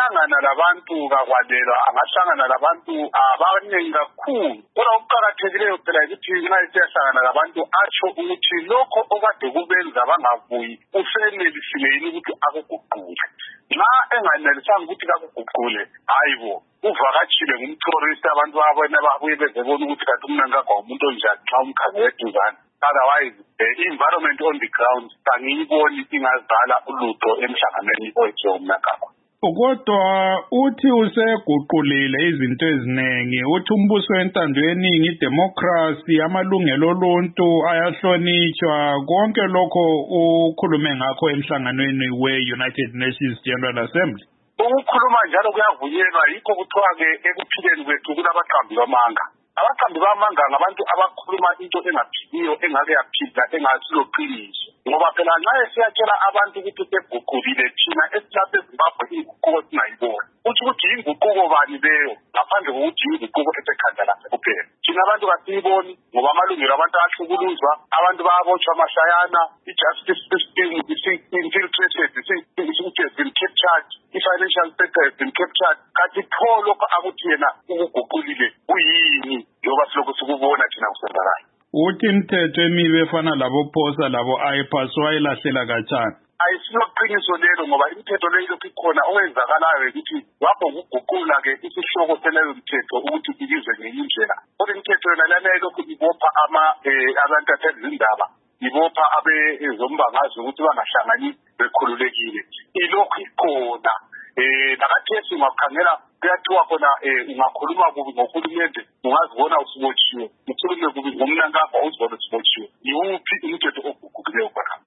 angahlangana labantu kakwalelwa angahlangana labantu abaningi kakhulu kodwa okuqhakathekileyo phela ukuthi nxa siyahlangana labantu atsho ukuthi lokho okade kubenza bangavuyi usenelisile yini ukuthi akuguqule nxa enganelisanga ukuthi kakuguqule hayibo uvakatshile ngumtourist abantu babona babuye bezebona ukuthi kanti umnankagwa umuntu onjani xa umkhangele eduzane otherwise environment on the ground angiyiboni ingazala ulutho emhlanganweni oyethu umnankagwa. Kodwa uthi useguqulile izinto eziningi uthi umbuso wentando yeningi idemocracy amalungelo oluntu ayahlonitshwa konke lokho ukhulume ngakho emhlanganweni we-United Nations General Assembly. Ukukhuluma njalo kuyavunyelwa yikho kuthiwa-ke ekuphileni kwethu kulabaqambi bamanga. Abaqambi bamanga ngabantu abakhuluma into engaphiliyo engake yaphila engasiloqiniso ngoba phela nxa siyatshela abantu ukuthi seguqulile thina esilapha eZimbabwe inguquko singayiboni uthi ukuthi yinguquko bani leyo ngaphandle kokuthi yinguquko esekhanda lakhe kuphela thina abantu kasiyiboni ngoba amalungelo abantu ahlukuluzwa abantu bayabotshwa amashayana i-justice system is-infiltrated ukuthi has been captured i-financial sector has been captured kanti pho lokho akuthi yena ukuguqulile kuyini njengoba silokhu sikubona thina kusenzakala. Uthi imithetho emibi efana labophosa labo IPAS wayilahlela kanjani? Ayisiloqiniso lelo ngoba imithetho leyo lokhu ikhona okwenzakalayo ukuthi lapho ukuguqula-ke isihloko seleyo mthetho ukuthi ibizwe ngenye indlela kodwa imithetho yona lana lokhu ibopha abantu athezindaba ibopha abezombangazwe ukuthi bangahlangani bekhululekile ilokhu ikhona nakathesi ungakhangela kuyathiwa khona ungakhuluma kubi ngohulumende ungazibona usubotshiwe ukhulume kubi ngomnankagwa uzibone usubotshiwe yiwuphi umthetho oguqukileyo khona.